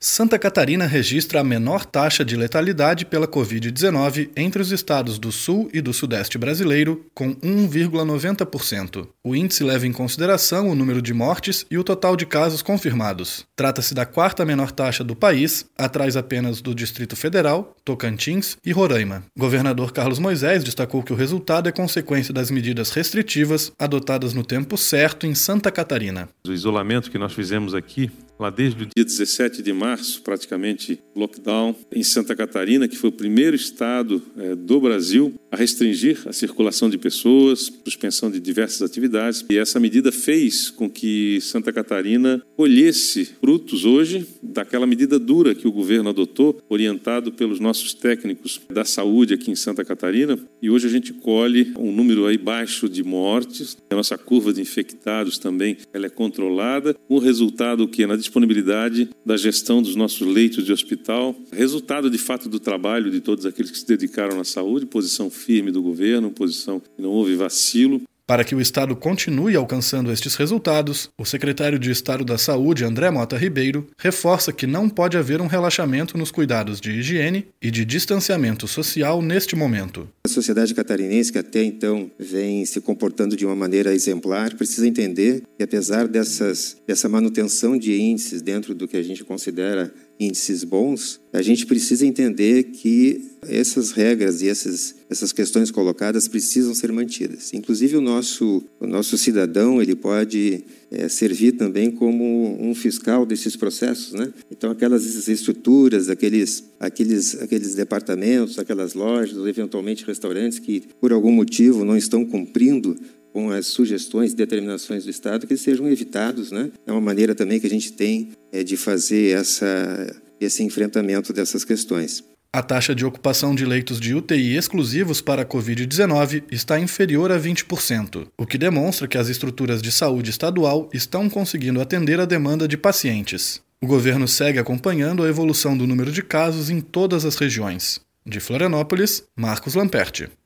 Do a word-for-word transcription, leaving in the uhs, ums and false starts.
Santa Catarina registra a menor taxa de letalidade pela covid dezenove entre os estados do Sul e do Sudeste brasileiro, com um vírgula noventa por cento. O índice leva em consideração o número de mortes e o total de casos confirmados. Trata-se da quarta menor taxa do país, atrás apenas do Distrito Federal, Tocantins e Roraima. O governador Carlos Moisés destacou que o resultado é consequência das medidas restritivas adotadas no tempo certo em Santa Catarina. O isolamento que nós fizemos aqui, lá desde o dia dezessete de março, praticamente lockdown, em Santa Catarina, que foi o primeiro estado é, do Brasil a restringir a circulação de pessoas, suspensão de diversas atividades. E essa medida fez com que Santa Catarina colhesse frutos hoje daquela medida dura que o governo adotou, orientado pelos nossos técnicos da saúde aqui em Santa Catarina. E hoje a gente colhe um número aí baixo de mortes. A nossa curva de infectados também ela é controlada, com o resultado que na disponibilidade da gestão dos nossos leitos de hospital, resultado de fato do trabalho de todos aqueles que se dedicaram à saúde, posição firme do governo, posição que não houve vacilo. Para que o Estado continue alcançando estes resultados, o secretário de Estado da Saúde, André Mota Ribeiro, reforça que não pode haver um relaxamento nos cuidados de higiene e de distanciamento social neste momento. A sociedade catarinense, que até então vem se comportando de uma maneira exemplar, precisa entender que, apesar dessas, dessa manutenção de índices dentro do que a gente considera índices bons, a gente precisa entender que essas regras e essas, essas questões colocadas precisam ser mantidas. Inclusive, o nosso, o nosso cidadão ele pode é, servir também como um fiscal desses processos, né? Então, aquelas estruturas, aqueles, aqueles, aqueles departamentos, aquelas lojas, ou eventualmente restaurantes que, por algum motivo, não estão cumprindo com as sugestões e determinações do Estado, que sejam evitados, né? É uma maneira também que a gente tem é, de fazer essa, esse enfrentamento dessas questões. A taxa de ocupação de leitos de U T I exclusivos para a covid dezenove está inferior a vinte por cento, o que demonstra que as estruturas de saúde estadual estão conseguindo atender a demanda de pacientes. O governo segue acompanhando a evolução do número de casos em todas as regiões. De Florianópolis, Marcos Lamperti.